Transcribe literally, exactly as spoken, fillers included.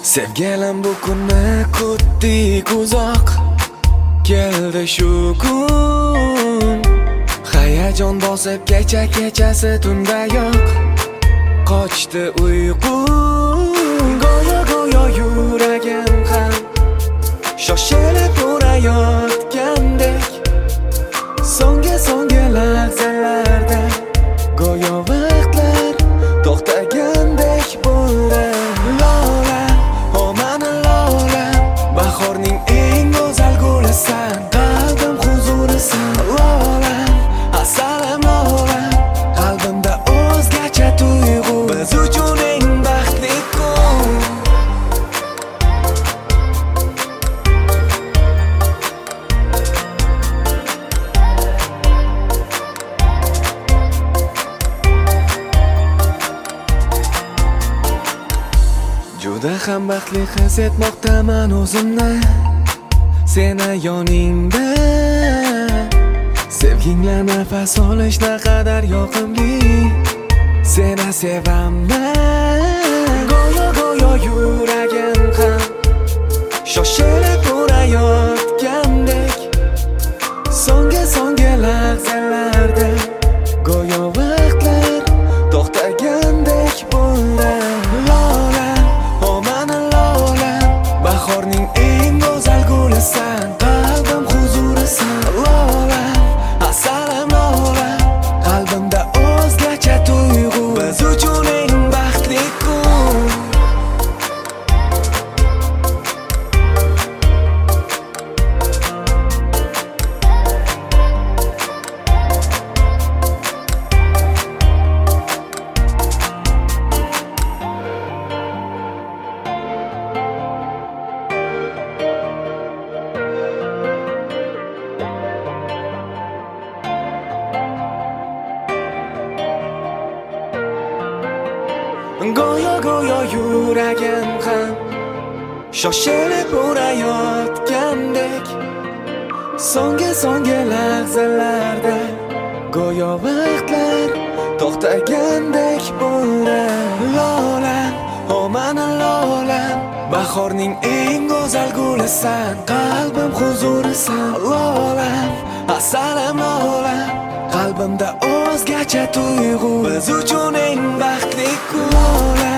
Sevgilim bu kunni kutdik uzoq, keldi shu kun. Hayajon bosib kecha kechasi tunda yo'q, qochdi uyqu. Go'yo go'yo yuragim ham shoshilib urayotgandek, so'nggi so'nggi lahzalarda go'yo vaqtlar to'xtagandek bo'ldi. Lola, o mani Lola, bahorning eng go'zal gulisan, qalbim huzurisan. Lola, assalom Lola, qalbimda o'zgacha tuyg'u, biz uchun eng baxtli kun. Juda ham baxtli his etmoqdaman o'zimni seni yoningda. Sevgingla nafas olish naqadar yoqimli, seni sevaman. Go'yo go'yo yuragim ham shoshilib urayotgandek, so'nggi so'nggi lahzalarda go'yo vaqtlar to'xtagandek bo'ldi. Lola, o mani Lola, bahorning eng go'zal gulisan, qalbim huzurisan. Lola, assalom Lola, qalbimda o'zgacha tuyg'u, biz uchun eng baxtli kun. Go'yo go'yo yuragim ham shoshilib urayotgandek, so'nggi so'nggi lahzalarda go'yo vaqtlar to'xtagandek bo'ldi. Lola, o mani Lola, bahorning eng go'zal gulisan, qalbim huzurisan. Lola, assalom Lola, qalbimda o'zgacha tuyg'u, biz uchun eng baxtli kun. Lola,